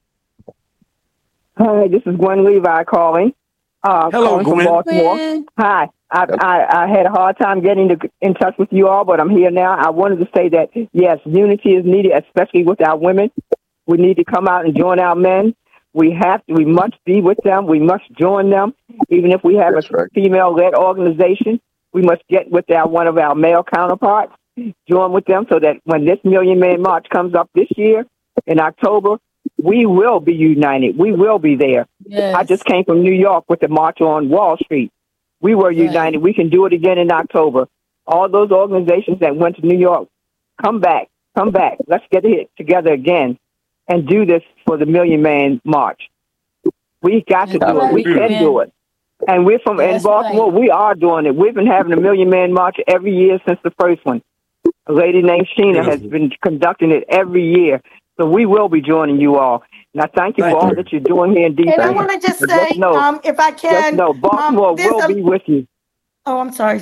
Hi, this is Gwen Levi calling. Uh, Hello, calling Gwen. from Baltimore. Gwen. Hi. I, I, I had a hard time getting to, in touch with you all, but I'm here now. I wanted to say that, yes, unity is needed, especially with our women. We need to come out and join our men. We have to, we must be with them. We must join them. Even if we have That's a right. female-led organization, we must get with our, one of our male counterparts, join with them so that when this Million Man March comes up this year in October, we will be united. We will be there. Yes. I just came from New York with the March on Wall Street. We were united. We can do it again in October. All those organizations that went to New York, come back, come back. Let's get it together again and do this for the Million Man March. We got to do it. We can do it. And we're from in That's Baltimore. right. We are doing it. We've been having a Million Man March every year since the first one. A lady named Sheena has been conducting it every year. So we will be joining you all. And I thank you Thank for all you. that you're doing here in D C. And I want to just But say, just know- um, if I Just can, know, Baltimore um, there's will a- be with you. Oh, I'm sorry.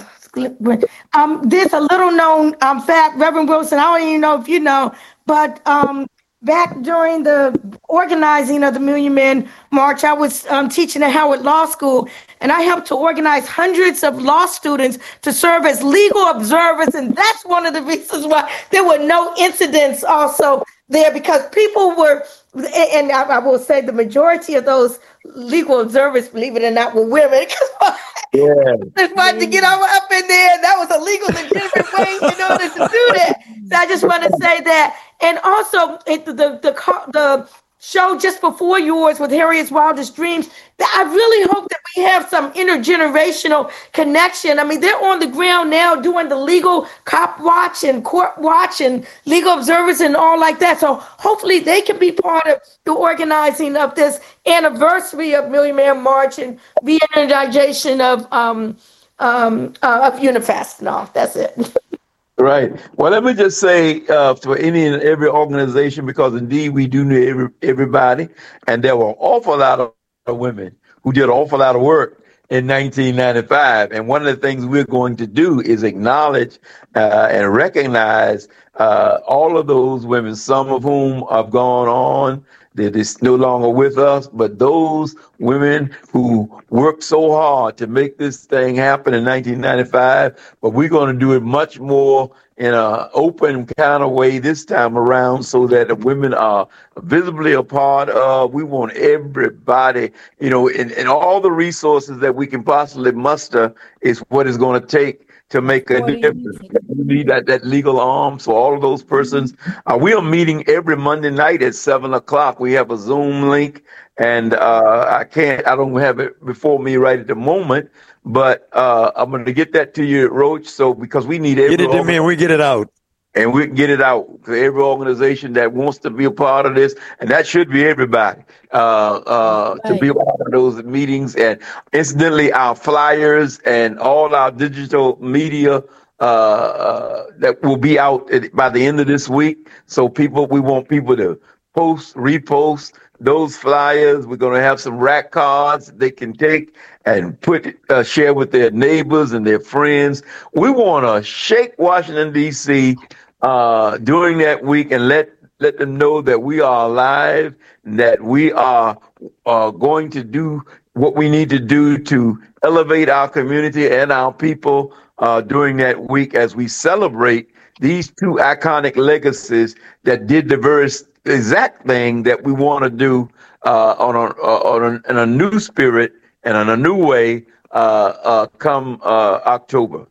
Um, there's a little known um, fact, Reverend Wilson. I don't even know if you know, but um, back during the organizing of the Million Man March, I was um, teaching at Howard Law School, and I helped to organize hundreds of law students to serve as legal observers, and that's one of the reasons why there were no incidents also there, because people were, and I, I will say the majority of those legal observers, believe it or not, were women. Yeah. Just wanted to get over up in there. That was a legal, legitimate way in order to do that. So I just want to say that. And also, it, the, the the the show just before yours with Harriet's Wildest Dreams, that I really hope that we have some intergenerational connection. I mean, they're on the ground now doing the legal cop watch and court watch and legal observers and all like that. So hopefully they can be part of the organizing of this anniversary of Million Man March and the energization of um um uh, of Unifest. No, that's it. Right. Well, let me just say uh, for any and every organization, because indeed we do need every, everybody, and there were an awful lot of women who did an awful lot of work in nineteen ninety-five. And one of the things we're going to do is acknowledge uh, and recognize uh, all of those women, some of whom have gone on that is no longer with us, but those women who worked so hard to make this thing happen in nineteen ninety-five, but we're going to do it much more in an open kind of way this time around so that the women are visibly a part of. We want everybody, you know, and, and all the resources that we can possibly muster is what it's going to take to make a difference. We need that, that legal arm. So all of those persons, uh, we are meeting every Monday night at seven o'clock. We have a Zoom link, and uh, I can't, I don't have it before me right at the moment, but uh, I'm going to get that to you, Roach. So because we need every get it to me and we get it out. And we can get it out to every organization that wants to be a part of this, and that should be everybody uh, uh, right. to be a part of those meetings. And incidentally, our flyers and all our digital media uh, uh, that will be out by the end of this week. So people, we want people to post, repost those flyers. We're going to have some rack cards they can take and put uh, share with their neighbors and their friends. We want to shake Washington, D C Uh, during that week and let let them know that we are alive, that we are uh, going to do what we need to do to elevate our community and our people uh, during that week as we celebrate these two iconic legacies that did the very exact thing that we want to do uh, on, a, uh, on a, in a new spirit and in a new way uh, uh, come uh, October.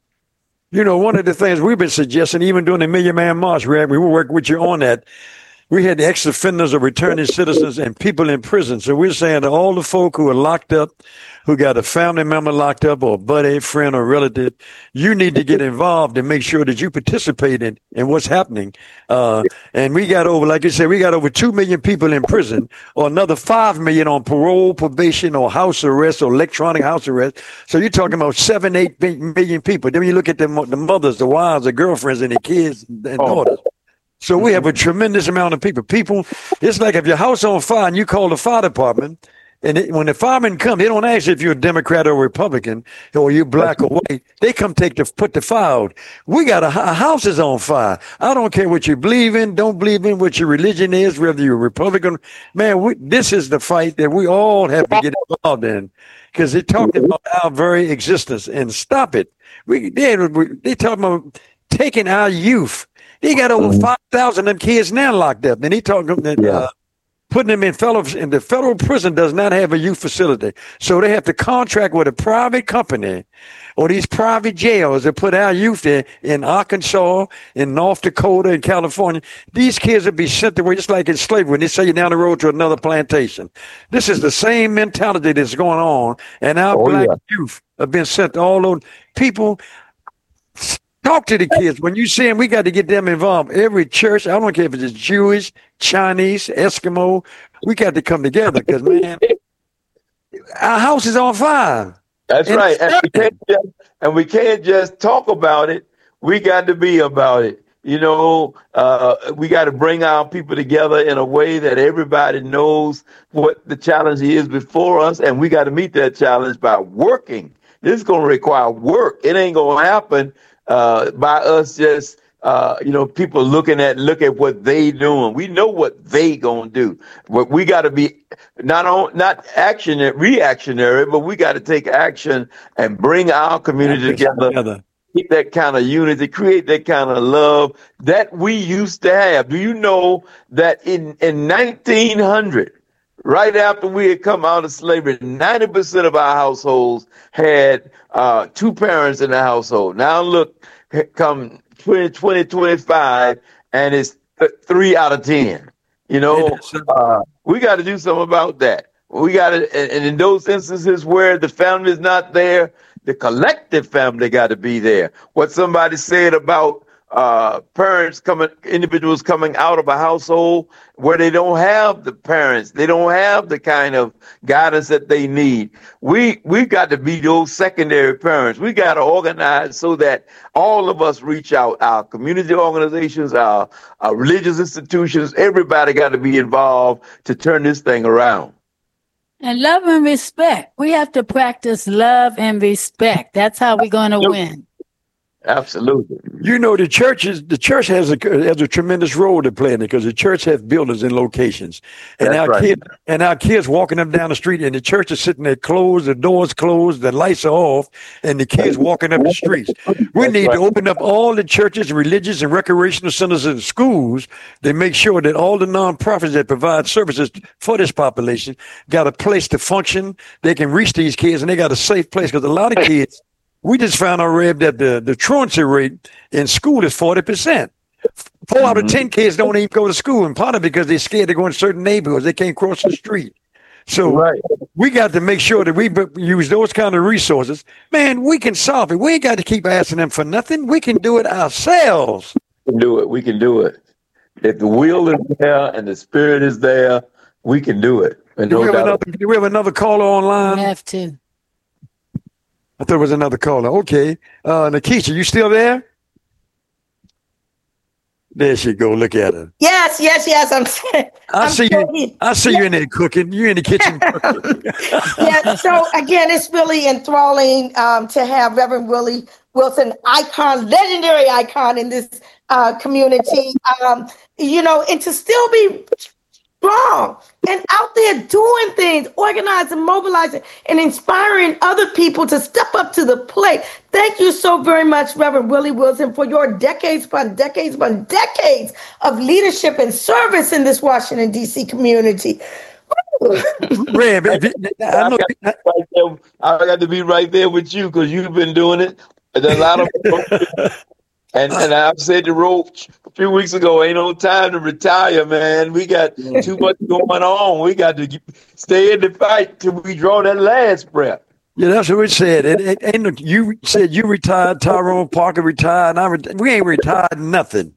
You know, one of the things we've been suggesting, even during the Million Man March, we we work with you on that. We had the ex-offenders or returning citizens and people in prison. So we're saying to all the folk who are locked up, who got a family member locked up or a buddy, friend, or relative, you need to get involved and make sure that you participate in, in what's happening. Uh, and we got over, like you said, we got over two million people in prison or another five million on parole, probation, or house arrest or electronic house arrest. So you're talking about seven, eight million people. Then you look at the, the mothers, the wives, the girlfriends, and the kids and oh. daughters. So we have a tremendous amount of people. People, it's like if your house on fire and you call the fire department, and it, when the firemen come, they don't ask if you're a Democrat or a Republican or you're black or white. They come take the put the fire out. We got a, a house is on fire. I don't care what you believe in, don't believe in, what your religion is, whether you're a Republican. Man, we, this is the fight that we all have to get involved in because they're talking about our very existence. And stop it. We they they talking about taking our youth. He got over five thousand of them kids now locked up. And he talking that yeah. uh, putting them in fellow in the federal prison does not have a youth facility. So they have to contract with a private company or these private jails that put our youth there in Arkansas, in North Dakota, in California. These kids will be sent away just like in slavery when they sell you down the road to another plantation. This is the same mentality that's going on. And our oh, black yeah. youth have been sent to all those people. Talk to the kids. When you see them, we got to get them involved. Every church, I don't care if it's Jewish, Chinese, Eskimo, we got to come together because, man, our house is on fire. That's and right. And we, can't just, and we can't just talk about it. We got to be about it. You know, uh, we got to bring our people together in a way that everybody knows what the challenge is before us, and we got to meet that challenge by working. This is going to require work. It ain't going to happen Uh, by us just, uh, you know, people looking at, look at what they doing. We know what they gonna do. But we got to be not on, not action, reactionary, but we got to take action and bring our community together, together. Keep that kind of unity, create that kind of love that we used to have. Do you know that in, in nineteen hundred, right after we had come out of slavery, ninety percent of our households had uh, two parents in the household. Now look, come twenty twenty, twenty-five, and it's th- three out of ten. You know, uh, we got to do something about that. We got to, and, and in those instances where the family is not there, the collective family got to be there. What somebody said about uh, parents coming, individuals coming out of a household where they don't have the parents, they don't have the kind of guidance that they need. We, we got to be those secondary parents. We got to organize so that all of us reach out, our community organizations, our, our religious institutions, everybody got to be involved to turn this thing around. And love and respect. We have to practice love and respect. That's how we're going to win. Absolutely. You know, the church is the church has a has a tremendous role to play in it because the church has buildings and locations, and That's our right. kids and our kids walking up down the street, and the church is sitting there closed, the doors closed, the lights are off, and the kids walking up the streets. We That's need right. to open up all the churches, religious and recreational centers, and schools to make sure that all the nonprofits that provide services for this population got a place to function. They can reach these kids, and they got a safe place because a lot of kids. We just found out, Reb, that the, the truancy rate in school is forty percent. Four mm-hmm. out of ten kids don't even go to school, and part of it because they're scared to go in certain neighborhoods. They can't cross the street. So right. we got to make sure that we b- use those kind of resources. Man, we can solve it. We ain't got to keep asking them for nothing. We can do it ourselves. We can do it. We can do it. If the will is there and the spirit is there, we can do it. And do, no we have doubt. another, do we have another caller online? We have to. I thought it was another caller. Okay. Uh, Nikisha, you still there? There she go. Look at her. Yes, yes, yes. I'm. I I'm see still you. here. I see Yeah. you in there cooking. You in the kitchen cooking. Yeah. So again, it's really enthralling um, to have Reverend Willie Wilson, icon, legendary icon in this uh, community. Um, you know, and to still be strong and out there doing things, organizing, mobilizing, and inspiring other people to step up to the plate. Thank you so very much, Reverend Willie Wilson, for your decades upon decades upon decades of leadership and service in this Washington, D C community. Reb, if it- I know. I got, right there, I got to be right there with you because you've been doing it. And a lot of and and I've said to Roach a few weeks ago, ain't no time to retire, man. We got too much going on. We got to stay in the fight till we draw that last breath. Yeah, that's what we said. It, it, ain't no- you said you retired, Tyrone Parker retired, and I re- we ain't retired nothing.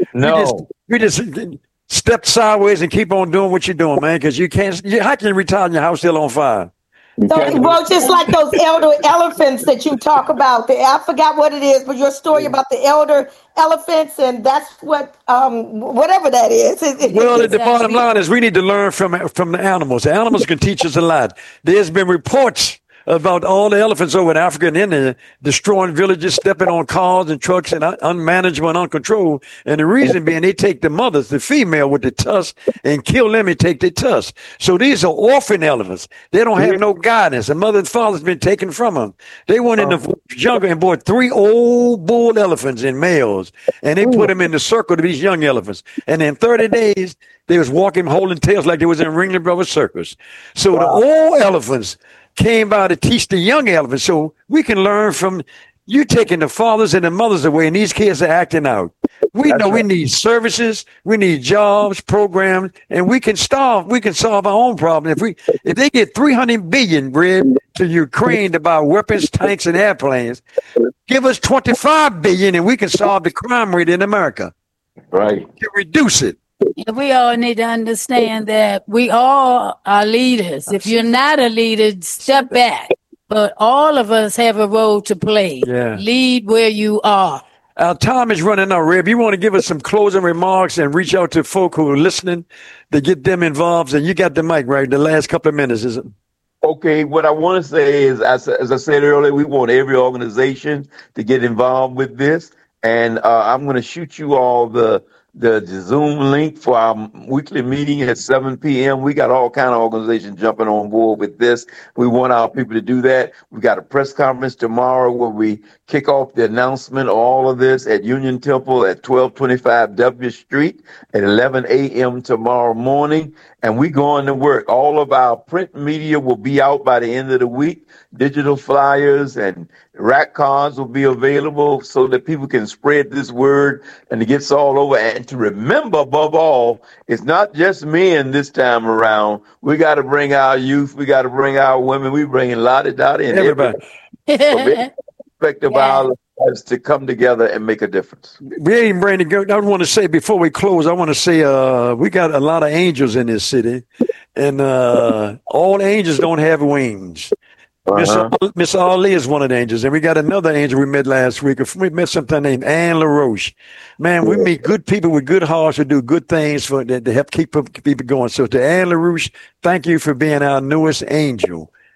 No. We just, we just stepped sideways and keep on doing what you're doing, man, because you can't, you, how can you retire and your house still on fire? So, well, just like those elder elephants that you talk about, the, I forgot what it is, but your story about the elder elephants, and that's what, um, whatever that is. It- it- Well, it's the bottom actually- line is we need to learn from from the animals. The animals can teach us a lot. There's been reports about all the elephants over in Africa and India destroying villages, stepping on cars and trucks, and un- unmanageable and uncontrolled. And the reason being, they take the mothers, the female with the tusk, and kill them and take their tusk. So these are orphan elephants. They don't have no guidance. The mother and father's been taken from them. They went in the jungle and bought three old bull elephants and males, and they put them in the circle of these young elephants. And in thirty days, they was walking, holding tails like they was in Ringling Brothers Circus. So the old elephants came by to teach the young elephants. So we can learn from you taking the fathers and the mothers away, and these kids are acting out. We That's know we right. need services, we need jobs, programs, and we can solve we can solve our own problem. If we if they get three hundred billion Reb, to Ukraine to buy weapons, tanks, and airplanes, give us twenty-five billion, and we can solve the crime rate in America. Right. To reduce it. And we all need to understand that we all are leaders. If you're not a leader, step back. But all of us have a role to play. Yeah. Lead where you are. Our time is running out, Reb. You want to give us some closing remarks and reach out to folk who are listening to get them involved? And you got the mic, right? The last couple of minutes, is it? Okay, what I want to say is, as, as I said earlier, we want every organization to get involved with this. And uh, I'm going to shoot you all the the Zoom link for our weekly meeting at seven p.m. We got all kind of organizations jumping on board with this. We want our people to do that. We've got a press conference tomorrow where we kick off the announcement of all of this at Union Temple at twelve twenty-five W Street at eleven a.m. tomorrow morning. And we going to work. All of our print media will be out by the end of the week. Digital flyers and rack cards will be available so that people can spread this word and it gets all over. And to remember, above all, it's not just men this time around. We got to bring our youth. We got to bring our women. We bringing Lottie Dottie and Everybody. everybody. Respect of Yeah. our lives to come together and make a difference. We ain't bring the go. I want to say before we close, I want to say uh, we got a lot of angels in this city, and uh, all angels don't have wings. Miss Uh-huh. Miss Ali is one of the angels, and we got another angel we met last week. We met something named Anne LaRoche. Man, we meet good people with good hearts who do good things for to help keep people going. So to Anne LaRoche, thank you for being our newest angel.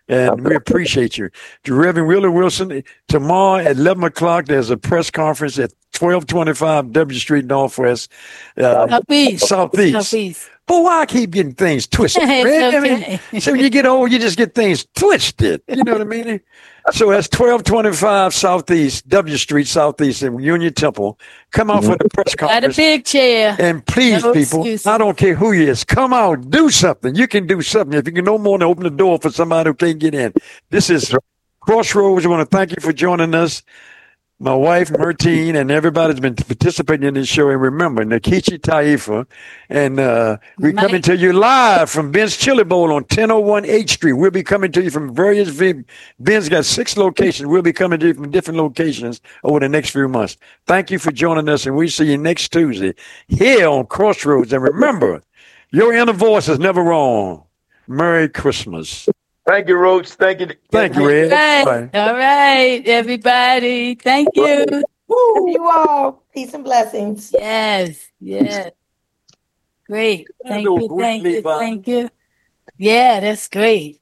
And we appreciate you. To Reverend Willie Wilson, tomorrow at eleven o'clock, there's a press conference at twelve twenty-five W Street Northwest. Uh, Southeast. Southeast. Southeast. But why I keep getting things twisted? It's I mean, okay. so when you get old, you just get things twisted. You know what I mean? So that's twelve twenty-five Southeast, W Street Southeast in Union Temple. Come out for the press Got a conference. big chair. And please, No people, excuses. I don't care who you is, come out, do something. You can do something. If you can no more than open the door for somebody who can't get in. This is Crossroads. I want to thank you for joining us. My wife, Mertine, and everybody's been participating in this show. And remember, Nikichi Taifa. And uh, we're Mike. coming to you live from Ben's Chili Bowl on ten oh one H Street. We'll be coming to you from various, v- Ben's got six locations. We'll be coming to you from different locations over the next few months. Thank you for joining us, and we see you next Tuesday here on Crossroads. And remember, your inner voice is never wrong. Merry Christmas. Thank you, Roach. Thank you. Thank you, Ed. Right. Bye. All right, everybody. Thank you. Love you all. Peace and blessings. Yes, yes. Great. Thank Hello, you, thank you, Levi. thank you. Yeah, that's great.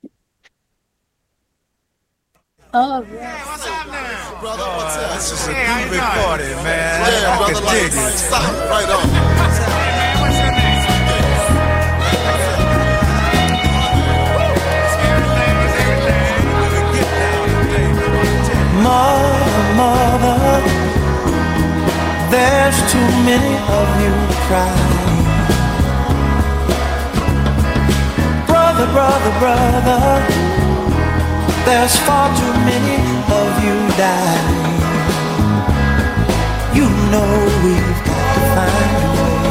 All right. This is a groovy party, man. I can dig it. Right on. Mother, mother, there's too many of you crying. Brother, brother, brother, there's far too many of you dying. You know we've got to find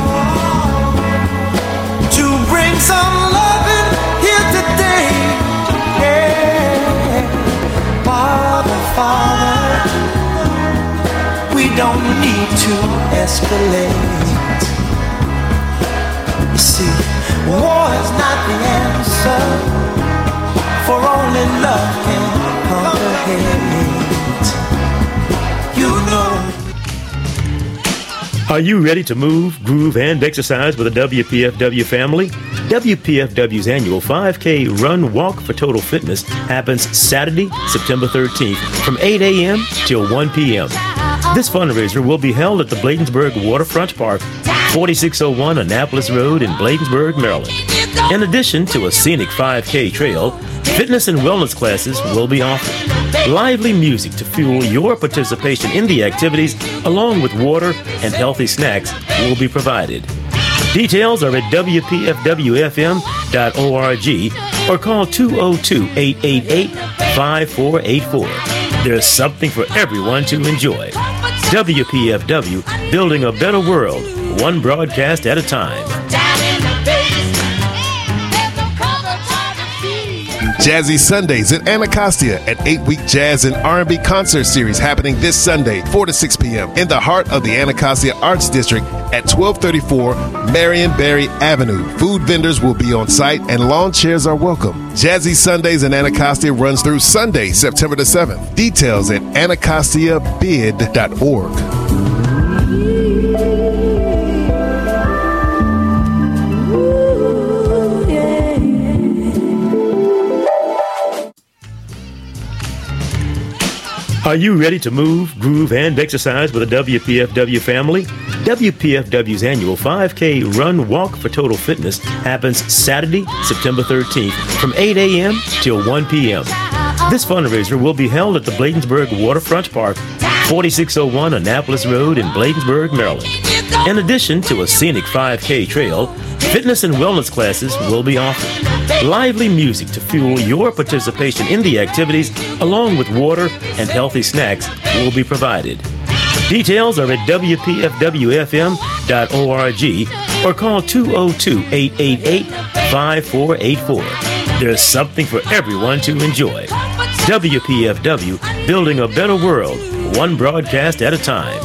a way to bring some loving here today. Yeah. Father, Father, we don't need to escalate. You see, war is not the answer, for only love can conquer hate. You know. Are you ready to move, groove, and exercise with the W P F W family? W P F W's annual five K Run Walk for Total Fitness happens Saturday, September thirteenth from eight a.m. till one p.m. This fundraiser will be held at the Bladensburg Waterfront Park, forty-six oh one Annapolis Road in Bladensburg, Maryland. In addition to a scenic five K trail, fitness and wellness classes will be offered. Lively music to fuel your participation in the activities, along with water and healthy snacks, will be provided. Details are at W P F W F M dot org or call two oh two, eight eight eight, five four eight four. There's something for everyone to enjoy. W P F W, building a better world, one broadcast at a time. Jazzy Sundays at Anacostia, an eight-week jazz and R and B concert series happening this Sunday, four to six p.m. in the heart of the Anacostia Arts District at twelve thirty-four Marion Barry Avenue. Food vendors will be on site and lawn chairs are welcome. Jazzy Sundays in Anacostia runs through Sunday, September the seventh. Details at anacostia bid dot org. Are you ready to move, groove, and exercise with the W P F W family? W P F W's annual five K Run Walk for Total Fitness happens Saturday, September thirteenth from eight a.m. till one p.m. This fundraiser will be held at the Bladensburg Waterfront Park, forty-six oh one Annapolis Road in Bladensburg, Maryland. In addition to a scenic five K trail, fitness and wellness classes will be offered. Lively music to fuel your participation in the activities, along with water and healthy snacks, will be provided. Details are at W P F W F M dot org or call two oh two, eight eight eight, five four eight four. There's something for everyone to enjoy. W P F W, building a better world, one broadcast at a time.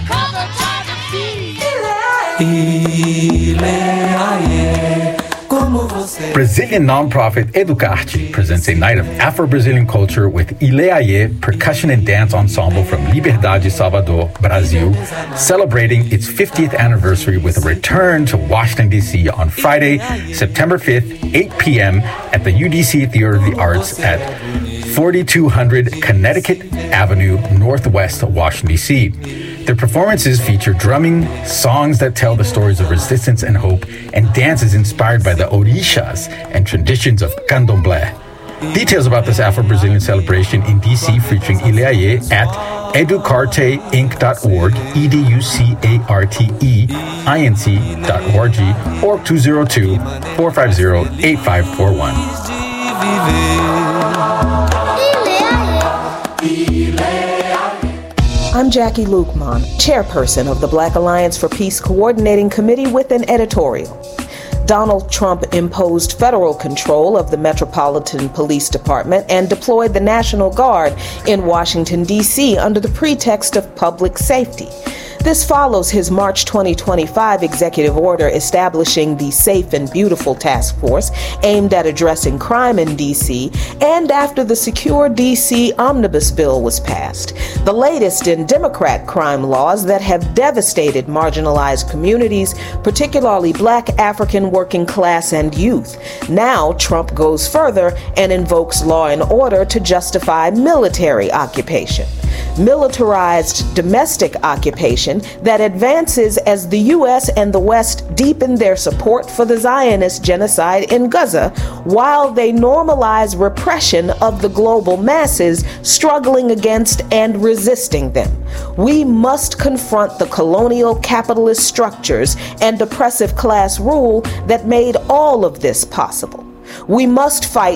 Ile aye, con Brazilian nonprofit Educarte presents a night of Afro-Brazilian culture with Ileaie Percussion and Dance Ensemble from Liberdade, Salvador, Brazil, celebrating its fiftieth anniversary with a return to Washington, D C on Friday, September fifth, eight p.m. at the U D C Theater of the Arts at forty-two hundred Connecticut Avenue, Northwest, Washington, D C Their performances feature drumming, songs that tell the stories of resistance and hope, and dances inspired by the orishas and traditions of candomblé. Details about this Afro-Brazilian celebration in D C featuring Ileaie at educarte inc dot org, E D U C A R T E I N C dot org, or two oh two, four five zero, eight five four one. I'm Jackie Lukman, chairperson of the Black Alliance for Peace Coordinating Committee with an editorial. Donald Trump imposed federal control of the Metropolitan Police Department and deployed the National Guard in Washington, D C under the pretext of public safety. This follows his March twenty twenty-five executive order establishing the Safe and Beautiful Task Force aimed at addressing crime in D C, and after the Secure D C Omnibus Bill was passed, the latest in Democrat crime laws that have devastated marginalized communities, particularly Black, African, working class, and youth. Now, Trump goes further and invokes law and order to justify military occupation. Militarized domestic occupation that advances as the U S and the West deepen their support for the Zionist genocide in Gaza, while they normalize repression of the global masses struggling against and resisting them. We must confront the colonial capitalist structures and oppressive class rule that made all of this possible. We must fight